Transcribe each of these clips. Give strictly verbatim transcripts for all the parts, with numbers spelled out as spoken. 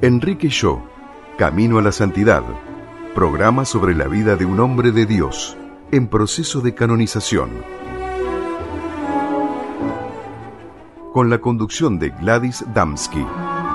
Enrique Yo, Camino a la Santidad, programa sobre la vida de un hombre de Dios en proceso de canonización. Con la conducción de Gladys Damsky.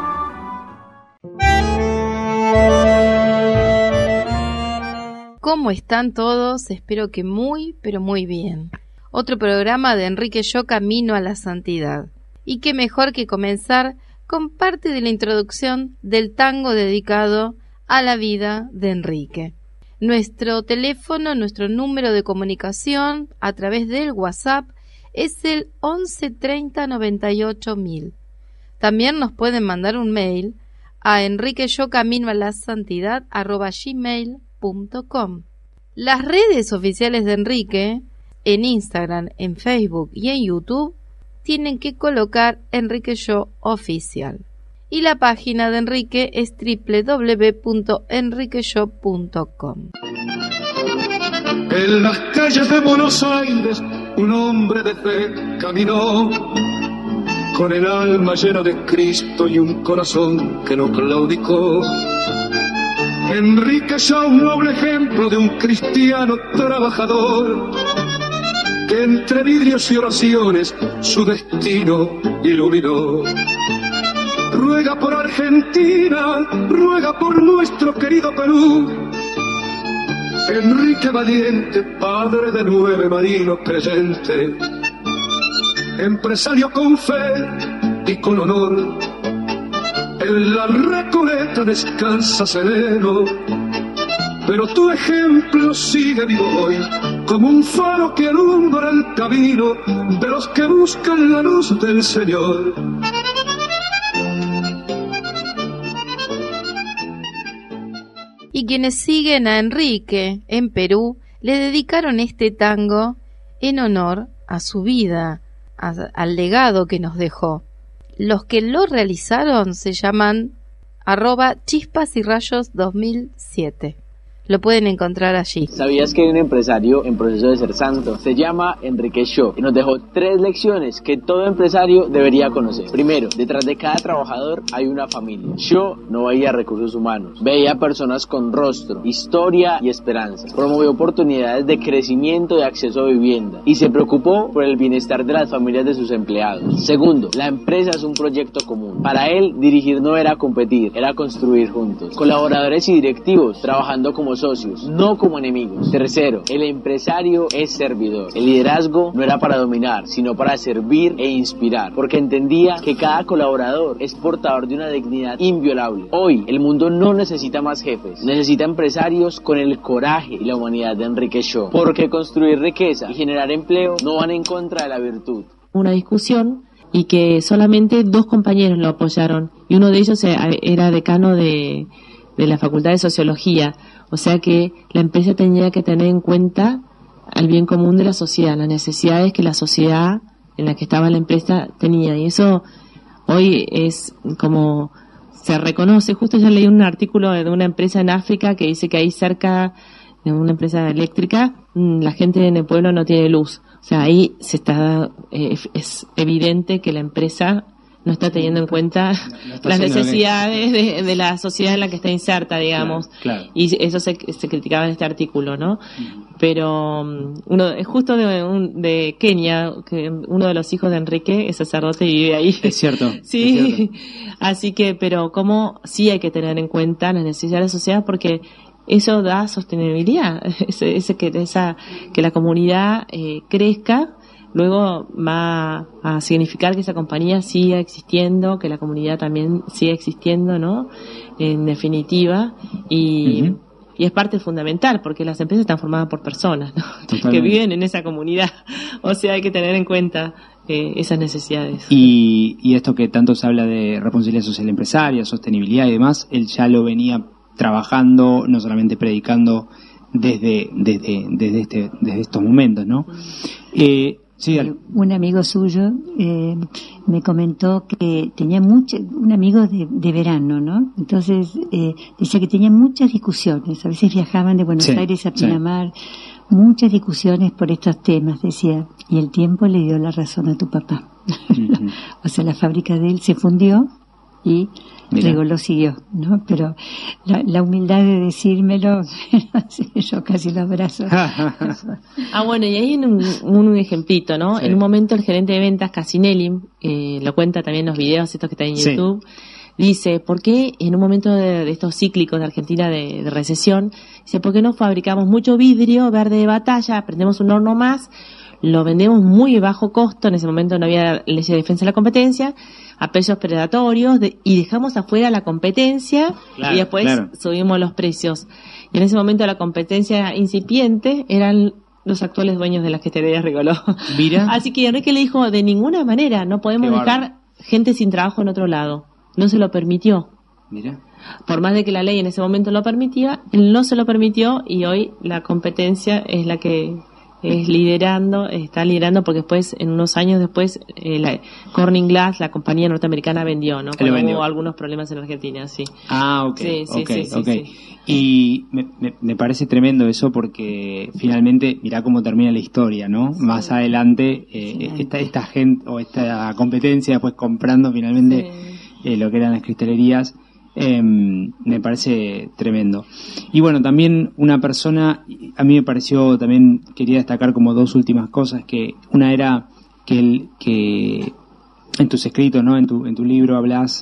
¿Cómo están todos? Espero que muy, pero muy bien. Otro programa de Enrique Yo, Camino a la Santidad. Y qué mejor que comenzar con parte de la introducción del tango dedicado a la vida de Enrique. Nuestro teléfono, nuestro número de comunicación a través del WhatsApp es el once treinta noventa y ocho mil. También nos pueden mandar un mail a enriqueyocaminoalasantidad arroba gmail punto com. Las redes oficiales de Enrique, en Instagram, en Facebook y en YouTube, tienen que colocar Enrique Yo Oficial. Y la página de Enrique es doble u doble u doble u punto enriqueyo punto com. En las calles de Buenos Aires un hombre de fe caminó, con el alma llena de Cristo y un corazón que no claudicó. Enrique Yo, un noble ejemplo de un cristiano trabajador, que entre vidrios y oraciones su destino iluminó. Ruega por Argentina, ruega por nuestro querido Perú. Enrique valiente, padre de nueve marinos creyentes, empresario con fe y con honor, en la Recoleta descansa sereno, pero tu ejemplo sigue vivo hoy, como un faro que alumbra el camino de los que buscan la luz del Señor. Y quienes siguen a Enrique en Perú le dedicaron este tango en honor a su vida, a, al legado que nos dejó. Los que lo realizaron se llaman arroba chispas y rayos dos mil siete. Lo pueden encontrar allí. ¿Sabías que hay un empresario en proceso de ser santo? Se llama Enrique Yo y nos dejó tres lecciones que todo empresario debería conocer. Primero, detrás de cada trabajador hay una familia. Yo no veía recursos humanos, veía personas con rostro, historia y esperanza. Promovió oportunidades de crecimiento y acceso a vivienda y se preocupó por el bienestar de las familias de sus empleados. Segundo, la empresa es un proyecto común. Para él, dirigir no era competir, era construir juntos. Colaboradores y directivos trabajando como socios, no como enemigos. Tercero, el empresario es servidor. El liderazgo no era para dominar, sino para servir e inspirar, porque entendía que cada colaborador es portador de una dignidad inviolable. Hoy, el mundo no necesita más jefes, necesita empresarios con el coraje y la humanidad de Enrique Yo, porque construir riqueza y generar empleo no van en contra de la virtud. Una discusión y que solamente dos compañeros lo apoyaron, y uno de ellos era decano de, de la Facultad de Sociología. O sea que la empresa tenía que tener en cuenta al bien común de la sociedad, las necesidades que la sociedad en la que estaba la empresa tenía. Y eso hoy es como se reconoce. Justo ya leí un artículo de una empresa en África que dice que ahí cerca de una empresa eléctrica la gente en el pueblo no tiene luz. O sea, ahí se está eh, es evidente que la empresa no está teniendo en cuenta no, no las necesidades de, de la sociedad en la que está inserta, digamos. Claro, claro. Y eso se, se criticaba en este artículo, ¿no? Mm. Pero uno es justo de, un, de Kenia, que uno de los hijos de Enrique es sacerdote y vive ahí. Es cierto. Sí. Es cierto. Así que, pero cómo sí hay que tener en cuenta las necesidades de la sociedad, porque eso da sostenibilidad, ese, ese que esa que la comunidad eh, crezca. Luego va a significar que esa compañía siga existiendo, que la comunidad también siga existiendo, ¿no? En definitiva, y, uh-huh. y es parte fundamental, porque las empresas están formadas por personas, ¿no? Que viven en esa comunidad. O sea, hay que tener en cuenta eh, esas necesidades. Y, y esto que tanto se habla de responsabilidad social empresaria, sostenibilidad y demás, él ya lo venía trabajando, no solamente predicando desde, desde, desde, este, desde estos momentos, ¿no? Eh, Sí, un amigo suyo eh, me comentó que tenía mucho, un amigo de, de verano, ¿no? Entonces eh, decía que tenía muchas discusiones, a veces viajaban de Buenos sí, Aires a Pinamar, sí. muchas discusiones por estos temas, decía, y el tiempo le dio la razón a tu papá. Uh-huh. O sea, la fábrica de él se fundió y Luego lo siguió, ¿no? Pero la, la humildad de decírmelo, yo casi lo abrazo. Ah, bueno, y hay un, un ejemplito, ¿no? Sí. En un momento el gerente de ventas, Casinelli, eh, lo cuenta también en los videos estos que están en YouTube, sí. Dice, ¿por qué en un momento de, de estos cíclicos de Argentina de, de recesión, dice, ¿por qué no fabricamos mucho vidrio verde de batalla, prendemos un horno más, lo vendemos muy bajo costo, en ese momento no había ley de defensa de la competencia, a precios predatorios, de, y dejamos afuera la competencia, claro, y después claro. subimos los precios. Y en ese momento la competencia incipiente eran los actuales dueños de las questerías Rigoló. Mira. Así que Enrique le dijo, de ninguna manera, no podemos Qué dejar barba. gente sin trabajo en otro lado. No se lo permitió. Mira. Por más de que la ley en ese momento lo permitía, él no se lo permitió, y hoy la competencia es la que es liderando, está liderando, porque después, en unos años después, eh, la Corning Glass, la compañía norteamericana, vendió, ¿no? Cuando vendió. Hubo algunos problemas en Argentina, sí. Ah, ok, sí, sí, okay, sí, okay. Sí, sí. Y me, me, me parece tremendo eso, porque finalmente, mirá cómo termina la historia, ¿no? Sí. Más adelante, eh, sí. esta, esta gente, o esta competencia, después comprando finalmente sí. eh, lo que eran las cristalerías. Eh, me parece tremendo. Y bueno, también una persona, a mí me pareció, también quería destacar como dos últimas cosas, que una era que el, que en tus escritos, ¿no? En tu, en tu libro hablas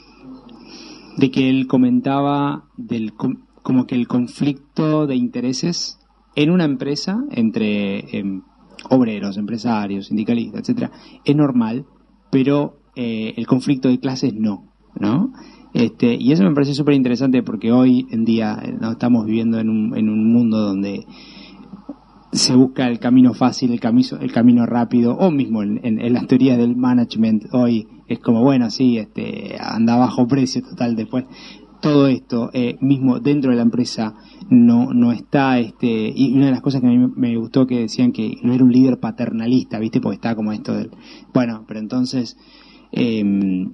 de que él comentaba del, como que el conflicto de intereses en una empresa entre eh, obreros, empresarios, sindicalistas, etcétera, es normal, pero eh, el conflicto de clases no, ¿no? Este, y eso me parece súper interesante, porque hoy en día no estamos viviendo en un, en un mundo donde se busca el camino fácil, el camino, el camino rápido, o mismo en, en, en las teorías del management hoy es como, bueno, sí, este, anda a bajo precio, total, después todo esto, eh, mismo dentro de la empresa no, no está, este, y una de las cosas que a mí me gustó que decían que no era un líder paternalista, ¿viste? Porque está como esto del, bueno, pero entonces, eh,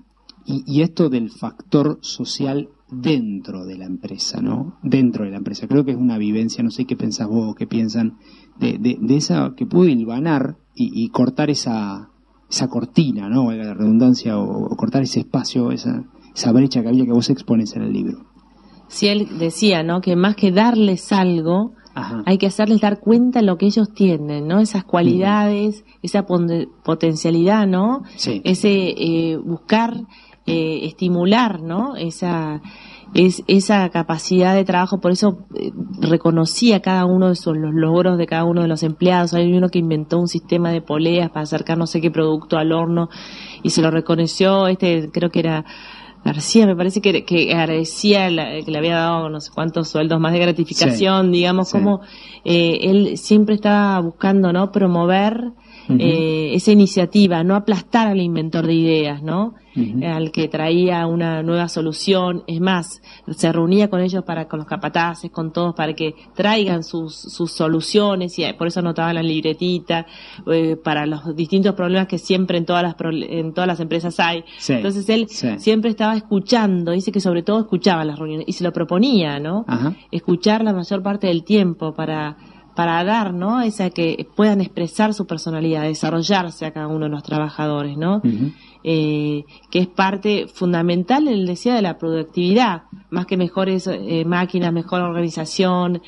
Y, y esto del factor social dentro de la empresa, ¿no? Dentro de la empresa. Creo que es una vivencia, no sé qué pensás vos, qué piensan, de, de, de esa que pudo hilvanar y, y cortar esa esa cortina, ¿no? La redundancia, o, o cortar ese espacio, esa, esa brecha que había, que vos expones en el libro. Sí, él decía, ¿no? Que más que darles algo, Ajá. hay que hacerles dar cuenta de lo que ellos tienen, ¿no? Esas cualidades, uh-huh. esa pon- potencialidad, ¿no? Sí. Ese eh, buscar... Eh, estimular, ¿no? Esa es esa capacidad de trabajo. Por eso eh, reconocía cada uno de esos, los logros de cada uno de los empleados. Hay uno que inventó un sistema de poleas para acercar no sé qué producto al horno y se lo reconoció, este creo que era García, me parece que, que agradecía la, que le había dado no sé cuántos sueldos más de gratificación, sí, digamos, sí. como eh, él siempre estaba buscando, ¿no? Promover Uh-huh. Eh, esa iniciativa, no aplastar al inventor de ideas, ¿no? Uh-huh. Al que traía una nueva solución. Es más, se reunía con ellos, para con los capataces, con todos, para que traigan sus sus soluciones, y por eso anotaban la libretita eh, para los distintos problemas que siempre en todas las en todas las empresas hay. Sí. Entonces él sí. siempre estaba escuchando, dice que sobre todo escuchaba las reuniones y se lo proponía, ¿no? Uh-huh. Escuchar la mayor parte del tiempo para para dar, ¿no? Esa que puedan expresar su personalidad, desarrollarse a cada uno de los trabajadores, ¿no? Uh-huh. Eh, que es parte fundamental, él decía, de la productividad, más que mejores eh, máquinas, mejor organización,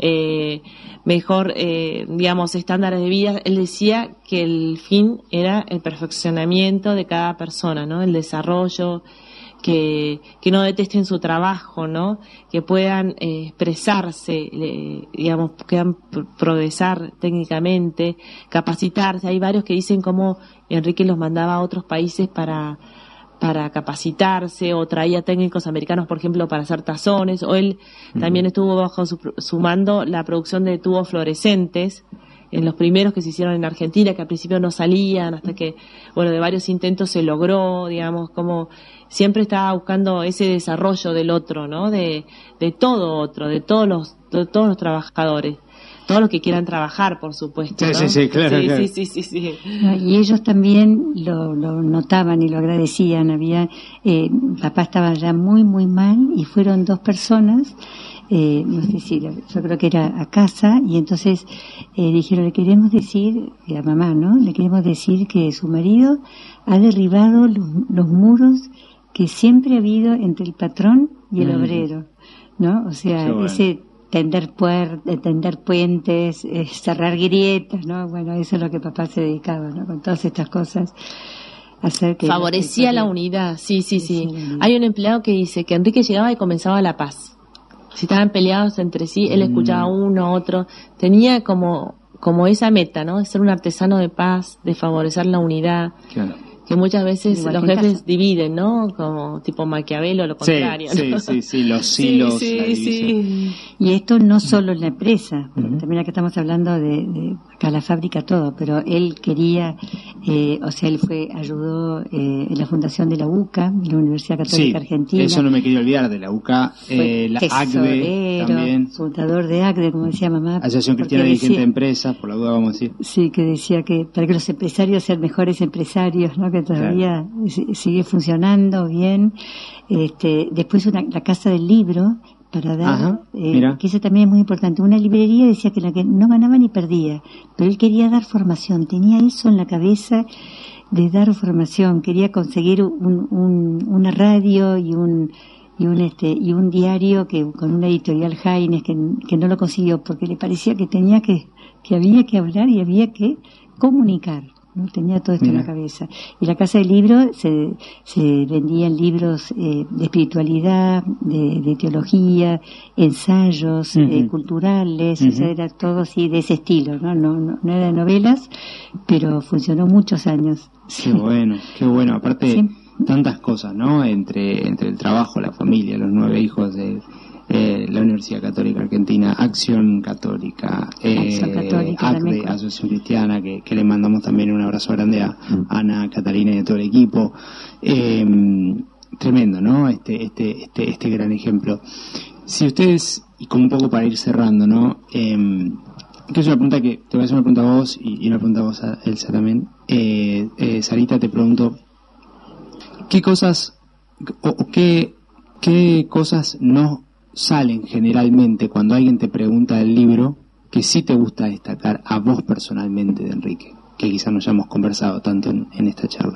eh, mejor, eh, digamos, estándares de vida. Él decía que el fin era el perfeccionamiento de cada persona, ¿no? El desarrollo, que que no detesten su trabajo, ¿no? Que puedan eh, expresarse, eh, digamos, que puedan progresar técnicamente, capacitarse. Hay varios que dicen cómo Enrique los mandaba a otros países para para capacitarse, o traía técnicos americanos, por ejemplo, para hacer tazones, o él uh-huh. también estuvo bajo su, su mando la producción de tubos fluorescentes, en los primeros que se hicieron en Argentina, que al principio no salían, hasta que, bueno, de varios intentos se logró, digamos, como siempre estaba buscando ese desarrollo del otro, ¿no? De, de todo otro, de todos los, de todos los trabajadores, todos los que quieran trabajar, por supuesto, ¿no? Sí, sí, sí, claro, sí, claro. sí, sí, sí, sí. Y ellos también lo, lo notaban y lo agradecían. Había, eh, papá estaba ya muy, muy mal, y fueron dos personas, Eh, no sé si, yo creo que era a casa, y entonces eh, dijeron, le queremos decir, a mamá, ¿no? Le queremos decir que su marido ha derribado los, los muros que siempre ha habido entre el patrón y el Mm. obrero, ¿no? O sea, Qué bueno. ese tender puertas, tender puentes, eh, cerrar grietas, ¿no? Bueno, eso es lo que papá se dedicaba, ¿no? Con todas estas cosas. Hacer que Favorecía la unidad, sí, sí, sí. Hay un empleado que dice que Enrique llegaba y comenzaba la paz. Si estaban peleados entre sí, él escuchaba a uno, otro. Tenía como, como esa meta, ¿no? De ser un artesano de paz, de favorecer la unidad. Claro. Que muchas veces Igual los que en jefes casa. dividen, ¿no? Como tipo Maquiavelo, lo Sí, contrario, sí, ¿no? sí, sí, los Sí, hilos, sí, la división. sí. Y esto no solo en la empresa, porque Ujú. también acá estamos hablando de, de acá la fábrica todo, pero él quería, eh, o sea, él fue, ayudó eh, en la fundación de la U C A, la Universidad Católica Sí, Argentina. eso no me quería olvidar, de la U C A, Fue eh, la A C D E tesorero, también, fundador de A C D E, como decía mamá. Asociación porque Cristiana Dirigente de decía- Empresas, por la duda vamos a decir. Sí, que decía que para que los empresarios sean mejores empresarios, ¿no? Que todavía si- sigue funcionando bien. Este, después una, la Casa del Libro, para dar, Ajá, eh, mira. que eso también es muy importante. Una librería decía que la que no ganaba ni perdía, pero él quería dar formación, tenía eso en la cabeza de dar formación, quería conseguir un, un, una radio y un y un este y un diario que con una editorial Jaines que, que no lo consiguió porque le parecía que tenía que que había que hablar y había que comunicar, ¿no? Tenía todo esto Mira. en la cabeza. Y la Casa del Libro se, se vendían libros eh, de espiritualidad, de, de teología, ensayos Ujú. eh, culturales, o sea, Ujú. era todo así de ese estilo, ¿no? No, no, no eran novelas, pero funcionó muchos años. Qué bueno, qué bueno. Aparte, Sí. tantas cosas, ¿no? Entre, entre el trabajo, la familia, los nueve hijos de eh, la Universidad Católica Argentina, Acción Católica, eh, Acción Católica A C también D E, con- Asociación Cristiana, que, que le mandamos también un abrazo grande a Ana, Catalina y a todo el equipo. Eh, tremendo, ¿no? Este, este, este, este gran ejemplo. Si ustedes, y como un poco para ir cerrando, ¿no? Eh, que es una pregunta que te voy a hacer una pregunta a vos y, y una pregunta a vos, a Elsa también. Eh, eh, Sarita, te pregunto, ¿qué cosas o, o qué, qué cosas no salen generalmente cuando alguien te pregunta del libro que sí te gusta destacar a vos personalmente de Enrique, que quizá no hayamos conversado tanto en, en esta charla?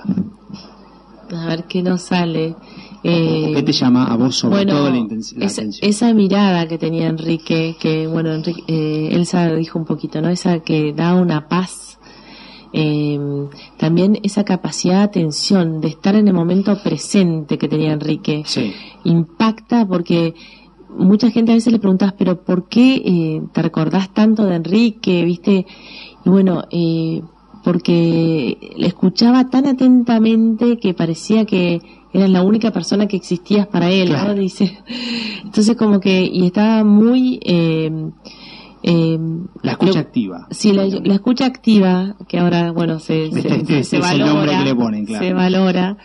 A ver qué nos sale. ¿O Eh, qué te llama a vos sobre bueno, todo la, intensi- la esa, atención? esa mirada que tenía Enrique, que bueno, Enrique, eh, Elsa dijo un poquito, ¿no? Esa que da una paz. Eh, también esa capacidad de atención, de estar en el momento presente que tenía Enrique, Sí. impacta porque mucha gente a veces le preguntas, pero ¿por qué eh, te recordás tanto de Enrique? ¿Viste? Y bueno, eh, porque le escuchaba tan atentamente que parecía que eras la única persona que existías para él, Claro. ¿no? Dice. Entonces como que, y estaba muy... Eh, eh, La escucha lo- activa. Sí, la, la escucha activa, que ahora, bueno, se, se, Este- este se es el valora, nombre que le ponen, claro. se valora.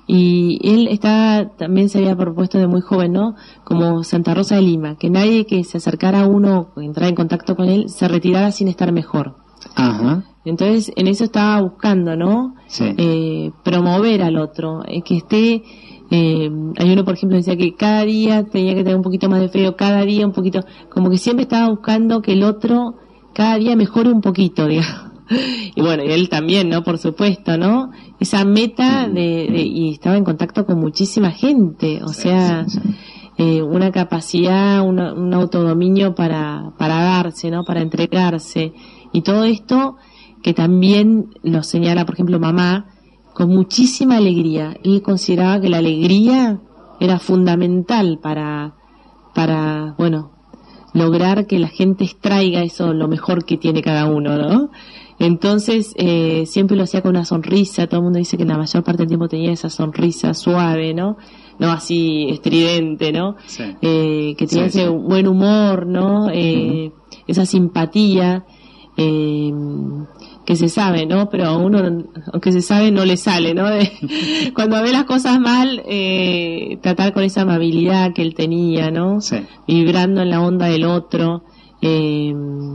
Y él está, también se había propuesto de muy joven, ¿no? Como Santa Rosa de Lima, que nadie que se acercara a uno, o entrara en contacto con él, se retirara sin estar mejor. Ajá. Entonces, en eso estaba buscando, ¿no? Sí. Eh, promover al otro, eh, que esté, eh, hay uno, por ejemplo, decía que cada día tenía que tener un poquito más de frío, cada día un poquito, como que siempre estaba buscando que el otro cada día mejore un poquito, digamos. Y bueno, y él también, ¿no? Por supuesto, ¿no? Esa meta de, de y estaba en contacto con muchísima gente, o sea, eh, una capacidad, una, un autodominio para, para darse, ¿no? Para entregarse. Y todo esto que también lo señala, por ejemplo, mamá, con muchísima alegría. Él consideraba que la alegría era fundamental para, para, bueno, lograr que la gente extraiga eso, lo mejor que tiene cada uno, ¿no? Entonces, eh, siempre lo hacía con una sonrisa. Todo el mundo dice que la mayor parte del tiempo tenía esa sonrisa suave, ¿no? No así estridente, ¿no? Sí. Eh, que tenía Sí, ese sí. buen humor, ¿no? Eh, esa simpatía, eh, que se sabe, ¿no? Pero a uno, aunque se sabe, no le sale, ¿no? De- cuando ve las cosas mal, eh, tratar con esa amabilidad que él tenía, ¿no? Sí. Vibrando en la onda del otro. Eh,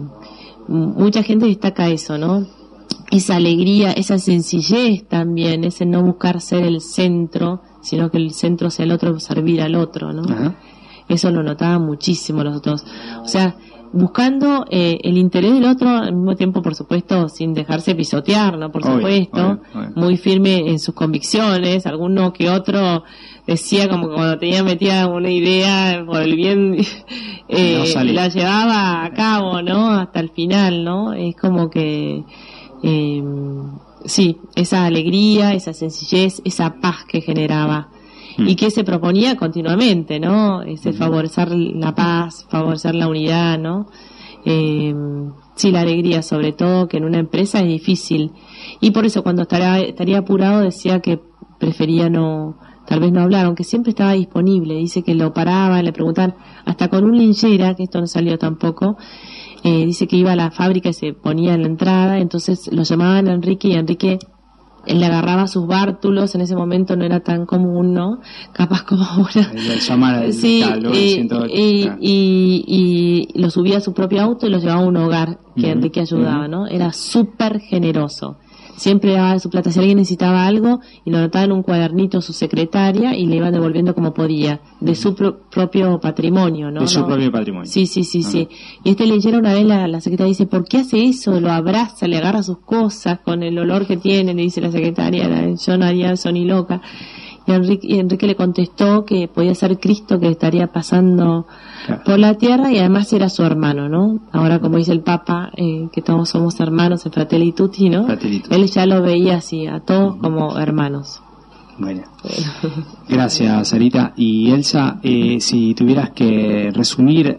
mucha gente destaca eso, ¿no? Esa alegría, esa sencillez también, ese no buscar ser el centro, sino que el centro sea el otro, servir al otro, ¿no? Ajá. Eso lo notaban muchísimo los otros. O sea, buscando eh, el interés del otro, al mismo tiempo, por supuesto, sin dejarse pisotear, ¿no? Por obvio, supuesto, obvio, obvio. Muy firme en sus convicciones, alguno que otro decía como que cuando tenía metida una idea por el bien, eh, no la llevaba a cabo, ¿no? Hasta el final, ¿no? Es como que, eh, sí, esa alegría, esa sencillez, esa paz que generaba. Y que se proponía continuamente, ¿no? Ese favorecer la paz, favorecer la unidad, ¿no? Eh, sí, la alegría, sobre todo, que en una empresa es difícil. Y por eso, cuando estaría, estaría apurado, decía que prefería no, tal vez no hablar, aunque siempre estaba disponible. Dice que lo paraban, le preguntaban, hasta con un linchera, que esto no salió tampoco, eh, dice que iba a la fábrica y se ponía en la entrada, entonces lo llamaban a Enrique y Enrique él le agarraba sus bártulos, en ese momento no era tan común, ¿no? Capaz como ahora. Sí, y, y, y, y lo subía a su propio auto y lo llevaba a un hogar que uh-huh. Enrique ayudaba, ¿no? Era súper generoso. Siempre daba de su plata. Si alguien necesitaba algo, y lo anotaba en un cuadernito su secretaria y le iba devolviendo como podía, de su pro- propio patrimonio, ¿no? De su ¿no? propio patrimonio. Sí, sí, sí, uh-huh. sí. Y este leyera una vez, la, la secretaria dice, ¿por qué hace eso? Lo abraza, le agarra sus cosas con el olor que tiene, le dice la secretaria, yo no haría eso ni loca. Y Enrique, y Enrique le contestó que podía ser Cristo que estaría pasando claro. por la tierra, y además era su hermano, ¿no? Ahora, como dice el Papa, eh, que todos somos hermanos en Fratelli Tutti, ¿no? Fratelli Tutti. Él ya lo veía así, a todos uh-huh. como hermanos. Bueno, gracias, Sarita. Y Elsa, eh, si tuvieras que resumir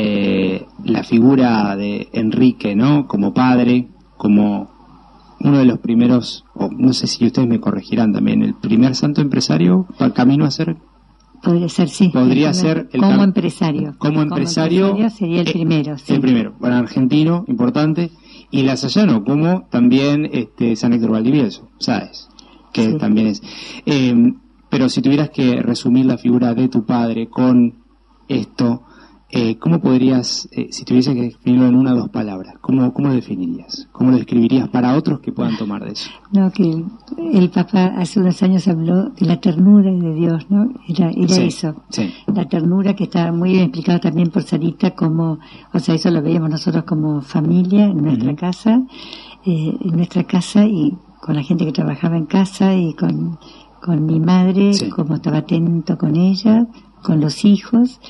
eh, la figura de Enrique, ¿no? Como padre, como uno de los primeros, o no sé si ustedes me corregirán también, el primer santo empresario camino a ser. Podría ser, sí. Podría ser el como cam- empresario. Como empresario, como empresario sería el eh, primero. Sí. El primero, bueno, argentino, importante, y lasallano, como también este San Héctor Valdivieso, ¿sabes? Que sí. también es. Eh, pero si tuvieras que resumir la figura de tu padre con esto, Eh, ¿cómo podrías, eh, si tuviese que definirlo en una o dos palabras, ¿cómo, cómo lo definirías? ¿Cómo lo describirías para otros que puedan tomar de eso? No, que el Papa hace unos años habló de la ternura de Dios, ¿no? Era, era sí, eso. Sí. La ternura que está muy bien explicada también por Sarita, como, o sea, eso lo veíamos nosotros como familia en nuestra uh-huh. casa, eh, en nuestra casa y con la gente que trabajaba en casa y con, con mi madre, sí. como estaba atento con ella, con los hijos.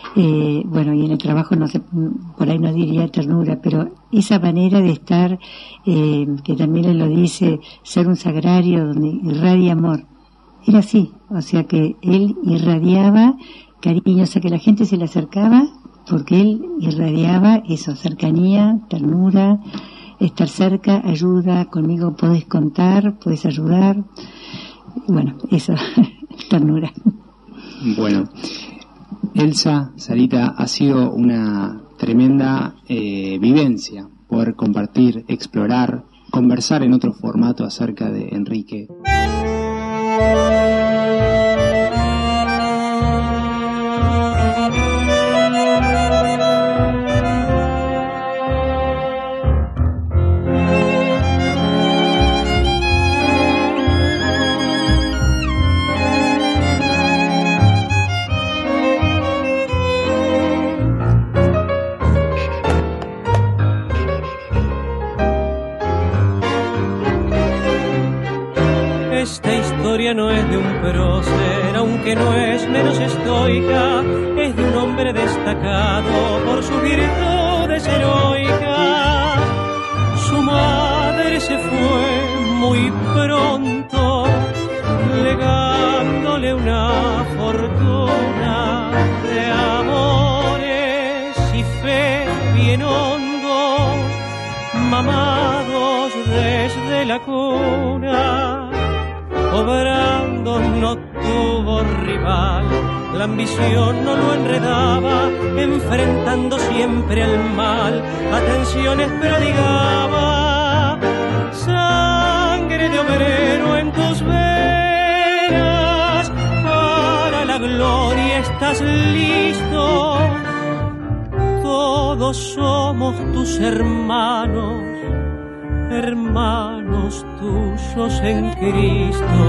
Eh, bueno, y en el trabajo no sé, por ahí no diría ternura, pero esa manera de estar, eh, que también él lo dice, ser un sagrario donde irradia amor, era así, o sea que él irradiaba cariño, o sea que la gente se le acercaba porque él irradiaba eso, cercanía, ternura, estar cerca, ayuda, conmigo podés contar, podés ayudar, bueno, eso, ternura. Bueno, Elsa, Sarita, ha sido una tremenda eh, vivencia poder compartir, explorar, conversar en otro formato acerca de Enrique. Esta historia no es de un prócer, aunque no es menos estoica, es de un hombre destacado por sus virtudes heroicas. Su madre se fue muy pronto, legándole una fortuna de amores y fe bien hondo, mamados desde la cuna. Obrando no tuvo rival, la ambición no lo enredaba, enfrentando siempre al mal, atenciones prodigaba. Sangre de obrero en tus venas, para la gloria estás listo. Todos somos tus hermanos, hermanos tuyos en Cristo.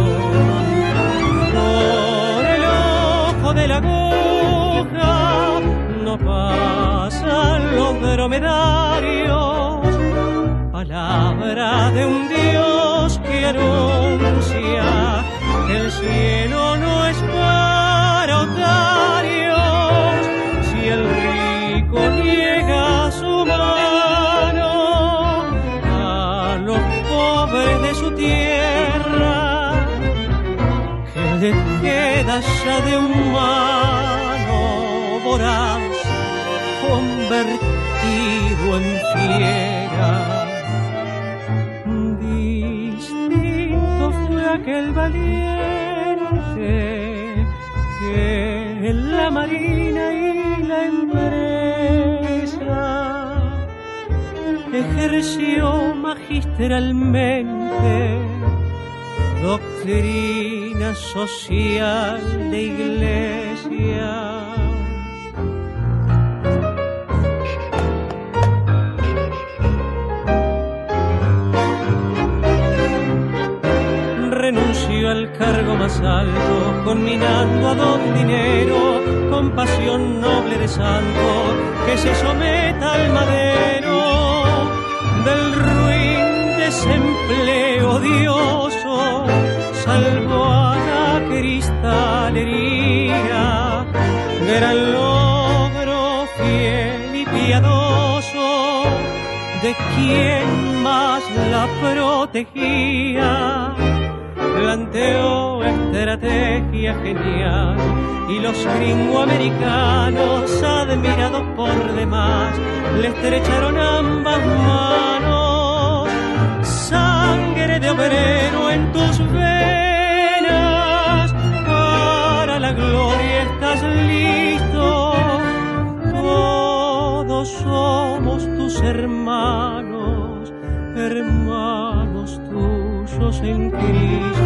Por el ojo de la aguja no pasan los dromedarios, palabra de un Dios que anuncia que el cielo no es para otarios. Si el rico niega su mano a los pobres de su tierra, que le queda ya de humano voraz convertido en fiera. Distinto fue aquel valiente que en la marina y la empresa ejerció magistralmente doctrina social de iglesia. Renunció al cargo más alto, conminando a don dinero, con pasión noble de santo, que se someta al madero del ruin desempleo odioso. Salvó a la cristalería, gran logro fiel y piadoso de quien más la protegía. Planteó estrategia genial y los gringoamericanos, admirados por demás, le estrecharon ambas manos. Sangre de obrero en tus venas, para la gloria estás listo. Todos somos tus hermanos, hermanos tuyos en Cristo.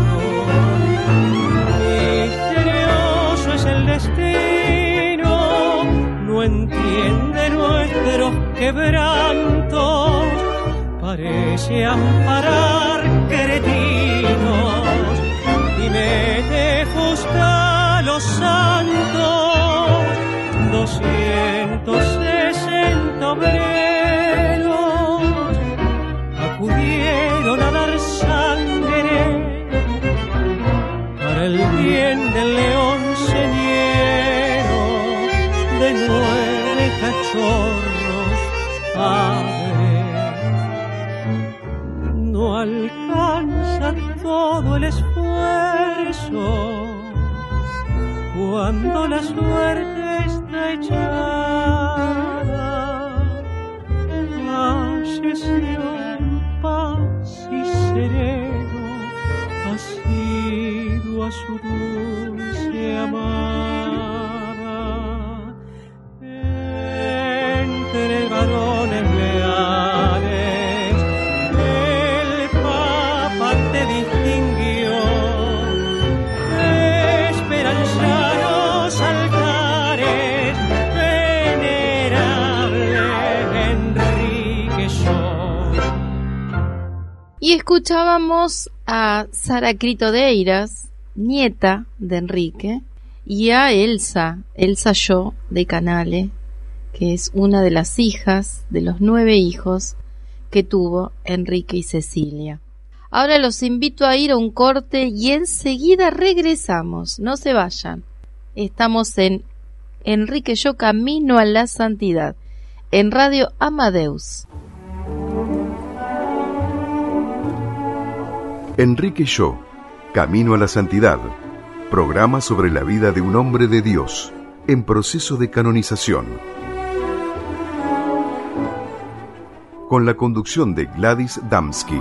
Misterioso es el destino, no entiende nuestros quebrantos, parece amparar cretinos y mete justa a los santos. Doscientos sesenta obreros acudieron a dar sangre para el bien del león señero, de nueve cachorros padre. No alcanza todo el esfuerzo cuando la suerte está echada. Falleció en paz y sereno, asido a su dulce amada. Entre varones leales el Papa te distinguió, esperanzados altares, venerable Enrique Shaw. Y escuchábamos a Sara Critodeiras, nieta de Enrique, y a Elsa, Elsa Shaw de Canale, que es una de las hijas de los nueve hijos que tuvo Enrique y Cecilia. Ahora los invito a ir a un corte y enseguida regresamos. No se vayan. Estamos en Enrique Shaw, Camino a la Santidad, en Radio Amadeus. Enrique Shaw, Camino a la Santidad, programa sobre la vida de un hombre de Dios en proceso de canonización. Con la conducción de Gladys Damsky.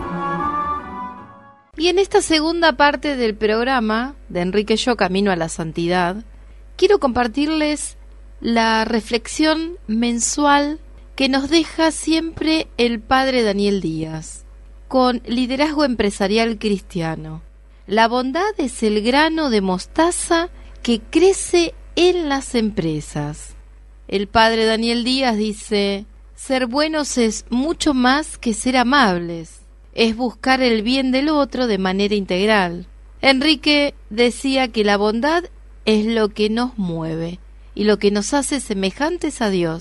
Y en esta segunda parte del programa de Enrique Shaw, Camino a la Santidad, quiero compartirles la reflexión mensual que nos deja siempre el padre Daniel Díaz, con liderazgo empresarial cristiano. La bondad es el grano de mostaza que crece en las empresas. El padre Daniel Díaz dice: ser buenos es mucho más que ser amables, es buscar el bien del otro de manera integral. Enrique decía que la bondad es lo que nos mueve y lo que nos hace semejantes a Dios.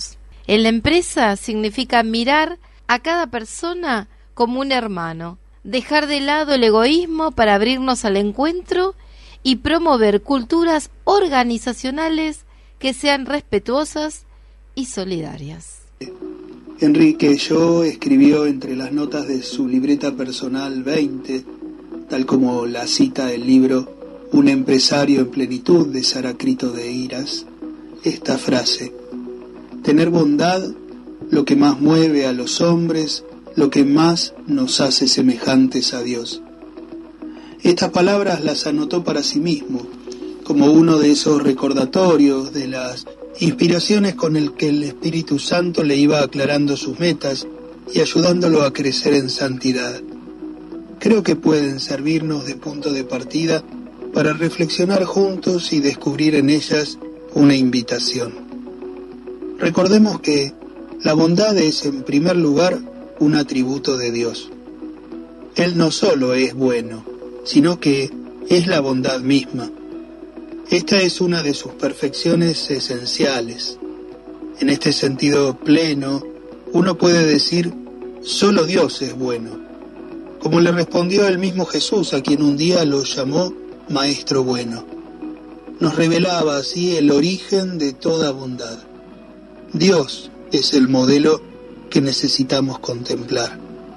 En la empresa significa mirar a cada persona como un hermano, dejar de lado el egoísmo para abrirnos al encuentro y promover culturas organizacionales que sean respetuosas y solidarias. Enrique Yo escribió entre las notas de su libreta personal veinte, tal como la cita del libro Un empresario en plenitud de Sarácrito de Hiras, esta frase: tener bondad, lo que más mueve a los hombres, lo que más nos hace semejantes a Dios. Estas palabras las anotó para sí mismo, como uno de esos recordatorios de las inspiraciones con el que el Espíritu Santo le iba aclarando sus metas y ayudándolo a crecer en santidad. Creo que pueden servirnos de punto de partida para reflexionar juntos y descubrir en ellas una invitación. Recordemos que la bondad es, en primer lugar, un atributo de Dios. Él no solo es bueno, sino que es la bondad misma. Esta es una de sus perfecciones esenciales. En este sentido pleno, uno puede decir, solo Dios es bueno, como le respondió el mismo Jesús, a quien un día lo llamó Maestro Bueno. Nos revelaba así el origen de toda bondad. Dios es el modelo que necesitamos contemplar.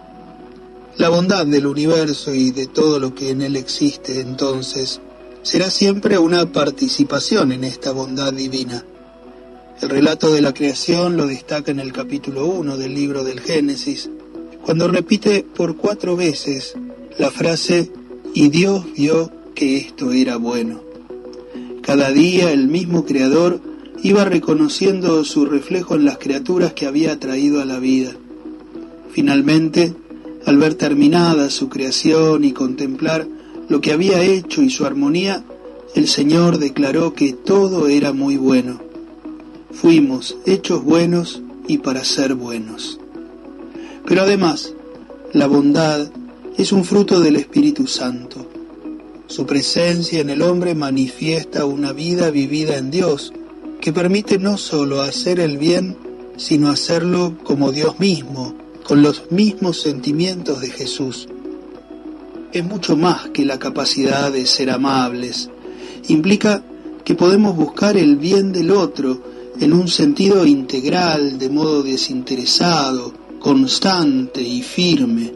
La bondad del universo y de todo lo que en él existe, entonces, será siempre una participación en esta bondad divina. El relato de la creación lo destaca en el capítulo uno del libro del Génesis, cuando repite por cuatro veces la frase «Y Dios vio que esto era bueno». Cada día el mismo Creador iba reconociendo su reflejo en las criaturas que había traído a la vida. Finalmente, al ver terminada su creación y contemplar lo que había hecho y su armonía, el Señor declaró que todo era muy bueno. Fuimos hechos buenos y para ser buenos. Pero además, la bondad es un fruto del Espíritu Santo. Su presencia en el hombre manifiesta una vida vivida en Dios, que permite no solo hacer el bien, sino hacerlo como Dios mismo, con los mismos sentimientos de Jesús. Es mucho más que la capacidad de ser amables. Implica que podemos buscar el bien del otro en un sentido integral, de modo desinteresado, constante y firme.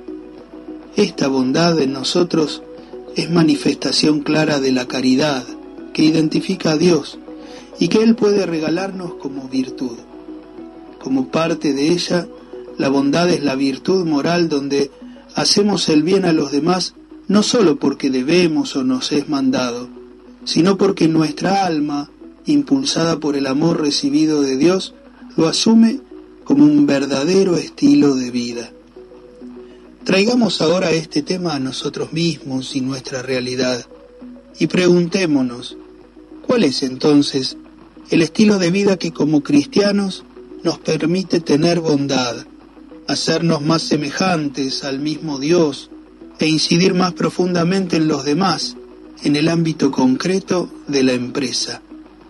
Esta bondad en nosotros es manifestación clara de la caridad que identifica a Dios y que Él puede regalarnos como virtud. Como parte de ella, la bondad es la virtud moral donde hacemos el bien a los demás no solo porque debemos o nos es mandado, sino porque nuestra alma, impulsada por el amor recibido de Dios, lo asume como un verdadero estilo de vida. Traigamos ahora este tema a nosotros mismos y nuestra realidad, y preguntémonos, ¿cuál es entonces el estilo de vida que como cristianos nos permite tener bondad, hacernos más semejantes al mismo Dios e incidir más profundamente en los demás, en el ámbito concreto de la empresa?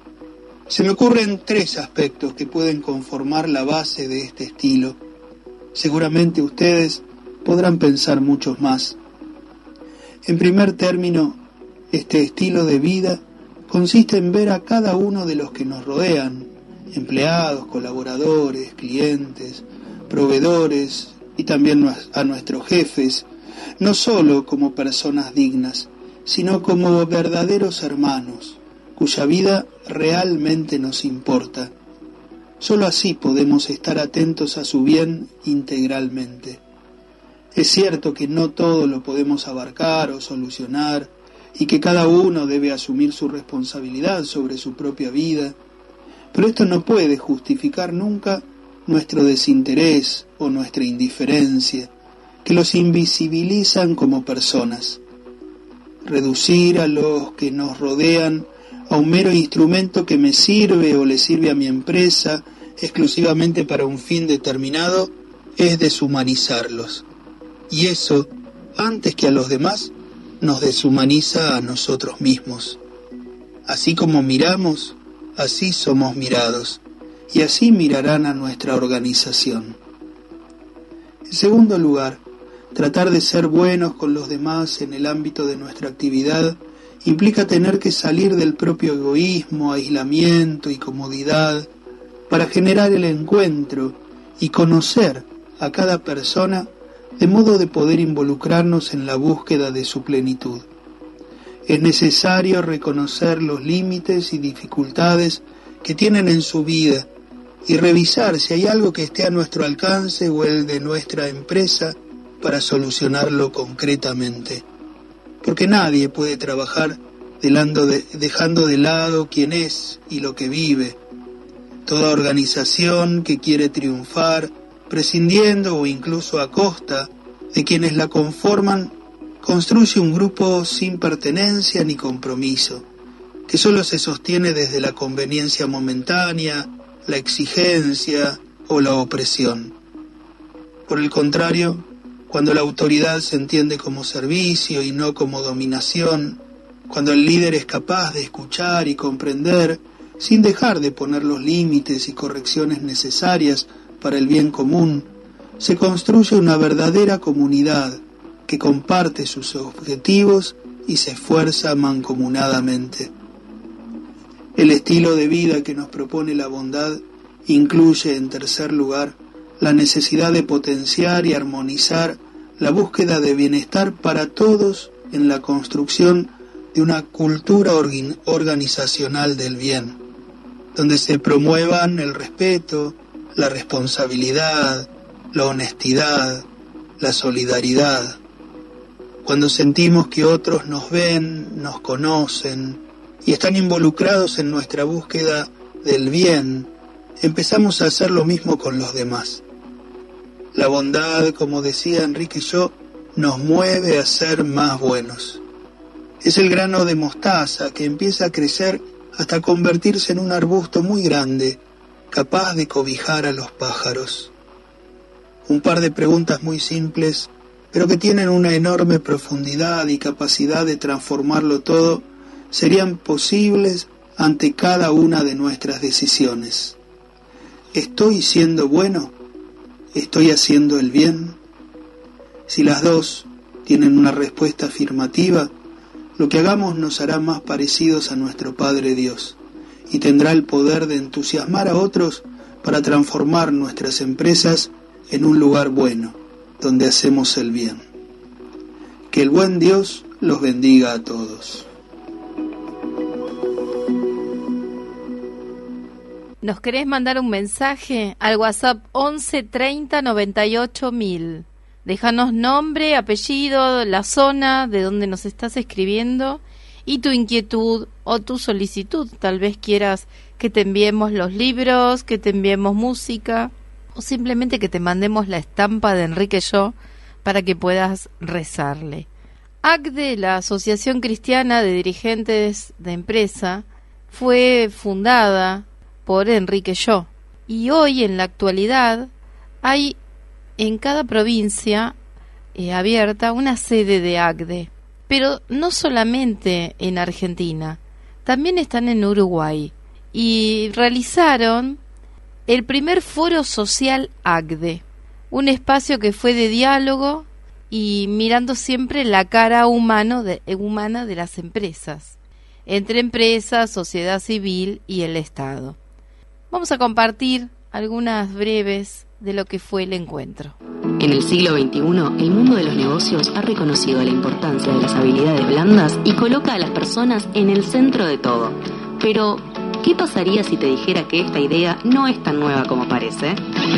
Se me ocurren tres aspectos que pueden conformar la base de este estilo. Seguramente ustedes podrán pensar muchos más. En primer término, este estilo de vida consiste en ver a cada uno de los que nos rodean, empleados, colaboradores, clientes, proveedores y también a nuestros jefes, no solo como personas dignas, sino como verdaderos hermanos, cuya vida realmente nos importa. Solo así podemos estar atentos a su bien integralmente. Es cierto que no todo lo podemos abarcar o solucionar y que cada uno debe asumir su responsabilidad sobre su propia vida, pero esto no puede justificar nunca nuestro desinterés o nuestra indiferencia, que los invisibilizan como personas. Reducir a los que nos rodean a un mero instrumento que me sirve o le sirve a mi empresa exclusivamente para un fin determinado es deshumanizarlos. Y eso, antes que a los demás, nos deshumaniza a nosotros mismos. Así como miramos, así somos mirados. y así mirarán a nuestra organización. En segundo lugar, tratar de ser buenos con los demás en el ámbito de nuestra actividad implica tener que salir del propio egoísmo, aislamiento y comodidad para generar el encuentro y conocer a cada persona de modo de poder involucrarnos en la búsqueda de su plenitud. Es necesario reconocer los límites y dificultades que tienen en su vida y revisar si hay algo que esté a nuestro alcance o el de nuestra empresa para solucionarlo concretamente. Porque nadie puede trabajar dejando de lado quién es y lo que vive. Toda organización que quiere triunfar, prescindiendo o incluso a costa de quienes la conforman, construye un grupo sin pertenencia ni compromiso, que solo se sostiene desde la conveniencia momentánea, la exigencia o la opresión. Por el contrario, cuando la autoridad se entiende como servicio y no como dominación, cuando el líder es capaz de escuchar y comprender, sin dejar de poner los límites y correcciones necesarias para el bien común, se construye una verdadera comunidad que comparte sus objetivos y se esfuerza mancomunadamente. El estilo de vida que nos propone la bondad incluye, en tercer lugar, la necesidad de potenciar y armonizar la búsqueda de bienestar para todos en la construcción de una cultura organizacional del bien, donde se promuevan el respeto, la responsabilidad, la honestidad, la solidaridad. Cuando sentimos que otros nos ven, nos conocen y están involucrados en nuestra búsqueda del bien, empezamos a hacer lo mismo con los demás. La bondad, como decía Enrique Yo, nos mueve a ser más buenos. Es el grano de mostaza que empieza a crecer hasta convertirse en un arbusto muy grande, capaz de cobijar a los pájaros. Un par de preguntas muy simples, pero que tienen una enorme profundidad y capacidad de transformarlo todo, serían posibles ante cada una de nuestras decisiones. ¿Estoy siendo bueno? ¿Estoy haciendo el bien? Si las dos tienen una respuesta afirmativa, lo que hagamos nos hará más parecidos a nuestro Padre Dios y tendrá el poder de entusiasmar a otros para transformar nuestras empresas en un lugar bueno, donde hacemos el bien. Que el buen Dios los bendiga a todos. ¿Nos querés mandar un mensaje? Al WhatsApp once treinta noventa y ocho mil. Déjanos nombre, apellido, la zona de donde nos estás escribiendo y tu inquietud o tu solicitud. Tal vez quieras que te enviemos los libros, que te enviemos música o simplemente que te mandemos la estampa de Enrique Yo para que puedas rezarle. A C D E, la Asociación Cristiana de Dirigentes de Empresa, fue fundada por Enrique Yo y hoy en la actualidad hay en cada provincia eh, abierta una sede de A C D E, pero no solamente en Argentina, también están en Uruguay y realizaron el primer foro social A C D E, un espacio que fue de diálogo y mirando siempre la cara humano de, humana de las empresas, entre empresas, sociedad civil y el Estado. Vamos a compartir algunas breves de lo que fue el encuentro. En el siglo veintiuno, el mundo de los negocios ha reconocido la importancia de las habilidades blandas y coloca a las personas en el centro de todo. Pero, ¿qué pasaría si te dijera que esta idea no es tan nueva como parece?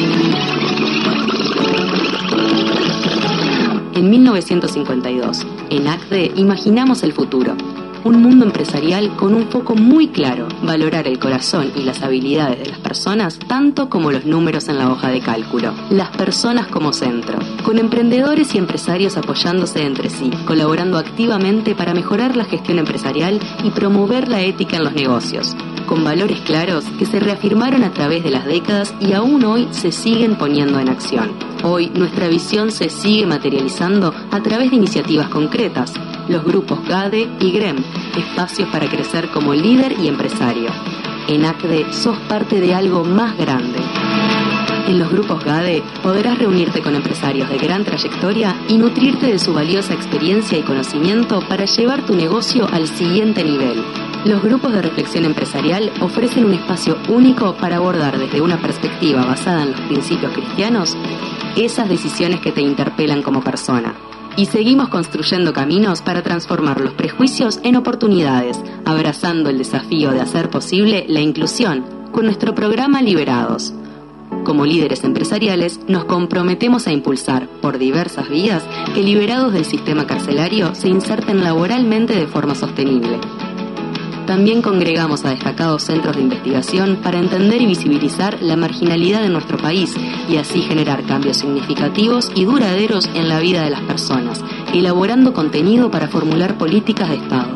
En mil novecientos cincuenta y dos, en A C D E imaginamos el futuro. Un mundo empresarial con un foco muy claro, valorar el corazón y las habilidades de las personas tanto como los números en la hoja de cálculo. Las personas como centro, con emprendedores y empresarios apoyándose entre sí, colaborando activamente para mejorar la gestión empresarial y promover la ética en los negocios, con valores claros que se reafirmaron a través de las décadas y aún hoy se siguen poniendo en acción. Hoy nuestra visión se sigue materializando a través de iniciativas concretas, los grupos G A D E y G R E M, espacios para crecer como líder y empresario. En ACDE sos parte de algo más grande. En los grupos GADE podrás reunirte con empresarios de gran trayectoria y nutrirte de su valiosa experiencia y conocimiento para llevar tu negocio al siguiente nivel. Los grupos de reflexión empresarial ofrecen un espacio único para abordar desde una perspectiva basada en los principios cristianos esas decisiones que te interpelan como persona. Y seguimos construyendo caminos para transformar los prejuicios en oportunidades, abrazando el desafío de hacer posible la inclusión con nuestro programa Liberados. Como líderes empresariales, nos comprometemos a impulsar, por diversas vías, que liberados del sistema carcelario se inserten laboralmente de forma sostenible. También congregamos a destacados centros de investigación para entender y visibilizar la marginalidad de nuestro país y así generar cambios significativos y duraderos en la vida de las personas, elaborando contenido para formular políticas de Estado.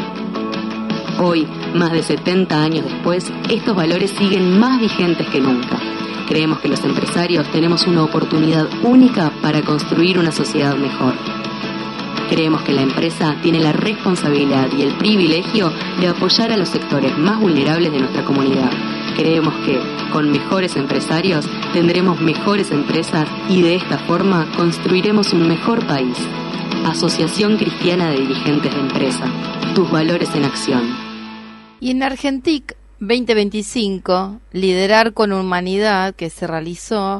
Hoy, más de setenta años después, estos valores siguen más vigentes que nunca. Creemos que los empresarios tenemos una oportunidad única para construir una sociedad mejor. Creemos que la empresa tiene la responsabilidad y el privilegio de apoyar a los sectores más vulnerables de nuestra comunidad. Creemos que, con mejores empresarios, tendremos mejores empresas y de esta forma construiremos un mejor país. Asociación Cristiana de Dirigentes de Empresa. Tus valores en acción. Y en Argentic veinte veinticinco, Liderar con Humanidad, que se realizó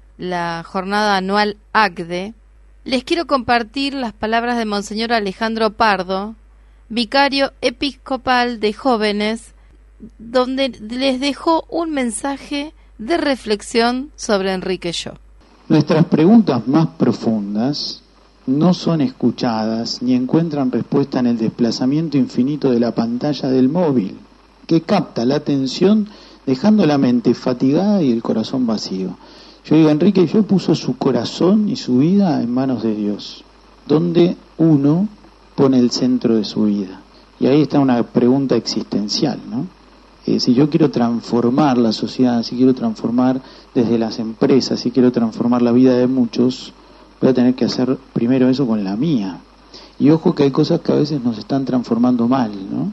la jornada anual ACDE, les quiero compartir las palabras de Monseñor Alejandro Pardo, vicario episcopal de jóvenes, donde les dejó un mensaje de reflexión sobre Enrique Yo. Nuestras preguntas más profundas no son escuchadas ni encuentran respuesta en el desplazamiento infinito de la pantalla del móvil, que capta la atención dejando la mente fatigada y el corazón vacío. Yo digo, Enrique Yo puso su corazón y su vida en manos de Dios, donde uno pone el centro de su vida. Y ahí está una pregunta existencial, ¿no? Eh, si yo quiero transformar la sociedad, si quiero transformar desde las empresas, si quiero transformar la vida de muchos, voy a tener que hacer primero eso con la mía. Y ojo que hay cosas que a veces nos están transformando mal, ¿no?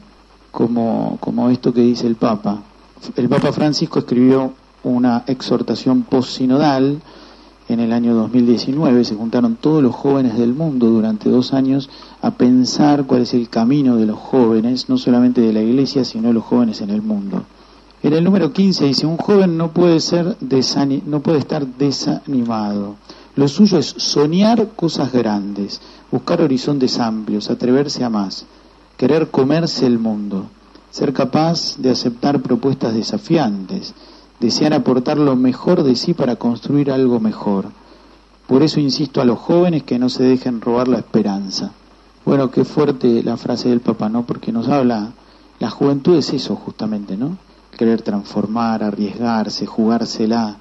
Como, como esto que dice el Papa. El Papa Francisco escribió una exhortación postsinodal en el año dos mil diecinueve. Se juntaron todos los jóvenes del mundo durante dos años a pensar cuál es el camino de los jóvenes, no solamente de la Iglesia, sino de los jóvenes en el mundo. En el número quince dice, un joven no puede ser desani- no puede estar desanimado. Lo suyo es soñar cosas grandes, buscar horizontes amplios, atreverse a más, querer comerse el mundo, ser capaz de aceptar propuestas desafiantes, desear aportar lo mejor de sí para construir algo mejor. Por eso insisto a los jóvenes que no se dejen robar la esperanza. Bueno, qué fuerte la frase del Papa, ¿no? Porque nos habla, la juventud es eso justamente, ¿no? Querer transformar, arriesgarse, jugársela.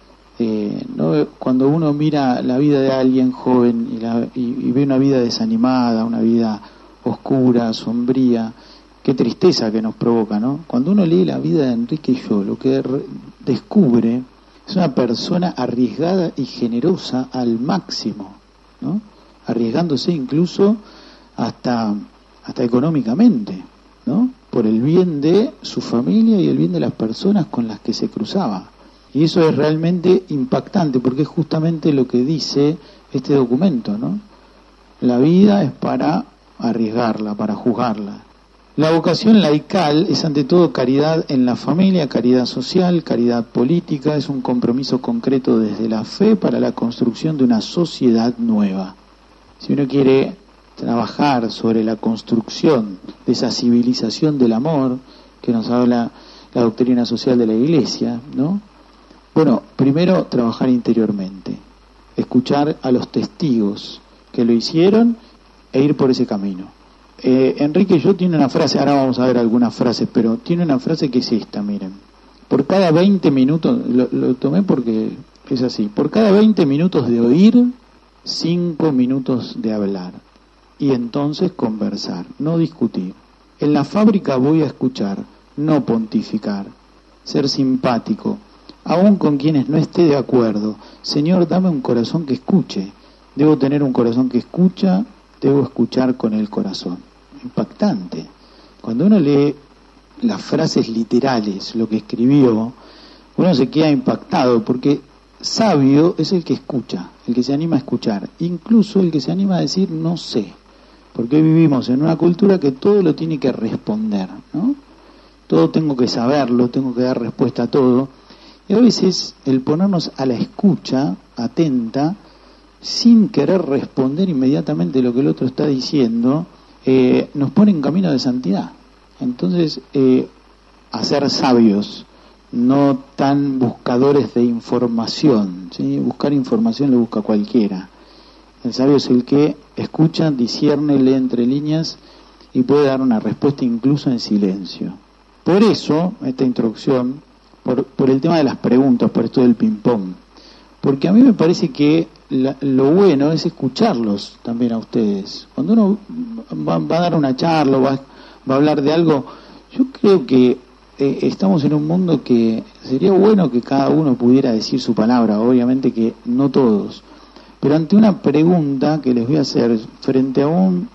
Eh, ¿no? Cuando uno mira la vida de alguien joven y, la, y, y ve una vida desanimada, una vida oscura, sombría, qué tristeza que nos provoca, ¿no? Cuando uno lee la vida de Enrique Yo, lo que re- descubre es una persona arriesgada y generosa al máximo, ¿no? Arriesgándose incluso hasta, hasta económicamente, ¿no? Por el bien de su familia y el bien de las personas con las que se cruzaba. Y eso es realmente impactante, porque es justamente lo que dice este documento, ¿no? La vida es para arriesgarla, para jugarla. La vocación laical es ante todo caridad en la familia, caridad social, caridad política, es un compromiso concreto desde la fe para la construcción de una sociedad nueva. Si uno quiere trabajar sobre la construcción de esa civilización del amor que nos habla la doctrina social de la Iglesia, ¿no? Bueno, primero trabajar interiormente, escuchar a los testigos que lo hicieron e ir por ese camino. Eh, Enrique Yo tiene una frase, ahora vamos a ver algunas frases, pero tiene una frase que es esta, miren. Por cada veinte minutos, lo, lo tomé porque es así, por cada veinte minutos de oír, cinco minutos de hablar. Y entonces conversar, no discutir. En la fábrica voy a escuchar, no pontificar. Ser simpático, aun con quienes no esté de acuerdo. Señor, dame un corazón que escuche. Debo tener un corazón que escucha, debo escuchar con el corazón. Impactante. Cuando uno lee las frases literales, lo que escribió, uno se queda impactado, porque sabio es el que escucha, el que se anima a escuchar, incluso el que se anima a decir no sé, porque hoy vivimos en una cultura que todo lo tiene que responder, ¿no? Todo tengo que saberlo, tengo que dar respuesta a todo, y a veces el ponernos a la escucha atenta, sin querer responder inmediatamente lo que el otro está diciendo, eh, nos pone en camino de santidad. Entonces, eh, a ser sabios, no tan buscadores de información, ¿sí? Buscar información lo busca cualquiera. El sabio es el que escucha, discierne, lee entre líneas y puede dar una respuesta incluso en silencio. Por eso, esta introducción, por, por el tema de las preguntas, por esto del ping-pong, porque a mí me parece que la, lo bueno es escucharlos también a ustedes. Cuando uno va, va a dar una charla, va, va a hablar de algo, yo creo que eh, estamos en un mundo que sería bueno que cada uno pudiera decir su palabra, obviamente que no todos, pero ante una pregunta que les voy a hacer frente a un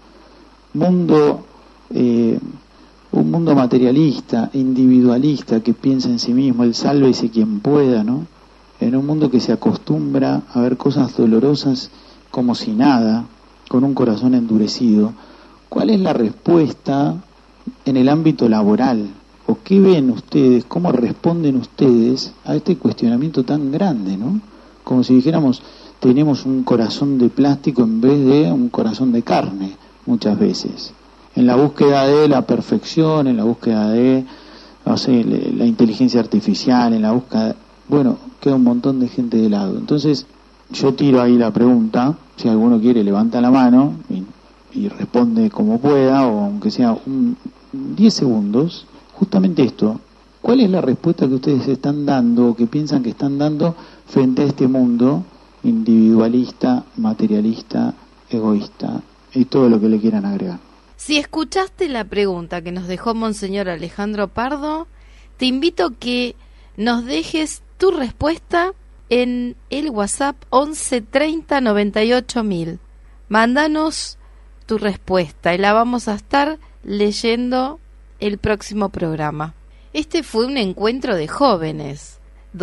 mundo... Eh, un mundo materialista, individualista, que piensa en sí mismo, el sálvese quien pueda, ¿no? En un mundo que se acostumbra a ver cosas dolorosas como si nada, con un corazón endurecido, ¿cuál es la respuesta en el ámbito laboral? ¿O qué ven ustedes, cómo responden ustedes a este cuestionamiento tan grande, ¿no? Como si dijéramos, tenemos un corazón de plástico en vez de un corazón de carne, muchas veces. En la búsqueda de la perfección, en la búsqueda de, no sé, la inteligencia artificial, en la búsqueda, bueno, queda un montón de gente de lado. Entonces, yo tiro ahí la pregunta, si alguno quiere levanta la mano y, y responde como pueda, o aunque sea un diez segundos, justamente esto, ¿cuál es la respuesta que ustedes están dando, o que piensan que están dando frente a este mundo individualista, materialista, egoísta, y todo lo que le quieran agregar? Si escuchaste la pregunta que nos dejó Monseñor Alejandro Pardo, te invito a que nos dejes tu respuesta en el WhatsApp once treinta noventa y ocho mil. Mándanos tu respuesta y la vamos a estar leyendo el próximo programa. Este fue un encuentro de jóvenes,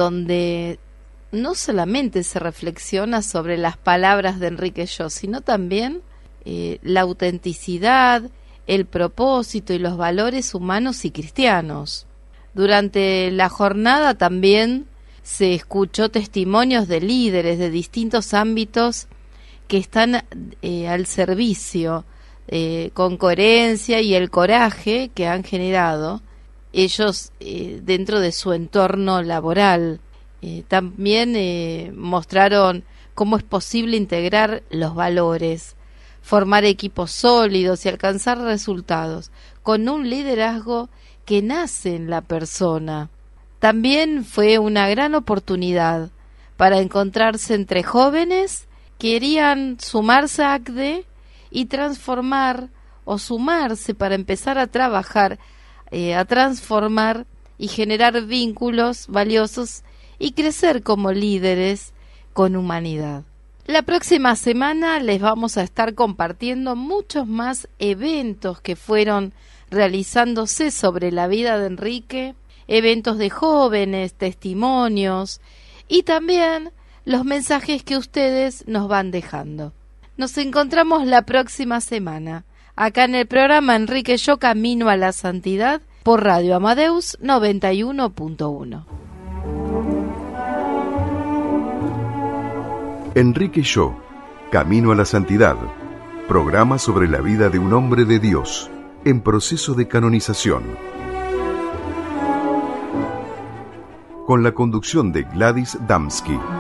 donde no solamente se reflexiona sobre las palabras de Enrique Yo, sino también Eh, la autenticidad, el propósito y los valores humanos y cristianos. Durante la jornada también se escuchó testimonios de líderes de distintos ámbitos que están eh, al servicio, eh, con coherencia y el coraje que han generado ellos eh, dentro de su entorno laboral. Eh, también eh, mostraron cómo es posible integrar los valores, formar equipos sólidos y alcanzar resultados con un liderazgo que nace en la persona. También fue una gran oportunidad para encontrarse entre jóvenes que querían sumarse a A C D E y transformar o sumarse para empezar a trabajar, eh, a transformar y generar vínculos valiosos y crecer como líderes con humanidad. La próxima semana les vamos a estar compartiendo muchos más eventos que fueron realizándose sobre la vida de Enrique, eventos de jóvenes, testimonios y también los mensajes que ustedes nos van dejando. Nos encontramos la próxima semana, acá en el programa Enrique Yo Camino a la Santidad por Radio Amadeus noventa y uno punto uno. Enrique Yo, Camino a la Santidad, programa sobre la vida de un hombre de Dios en proceso de canonización. Con la conducción de Gladys Damsky.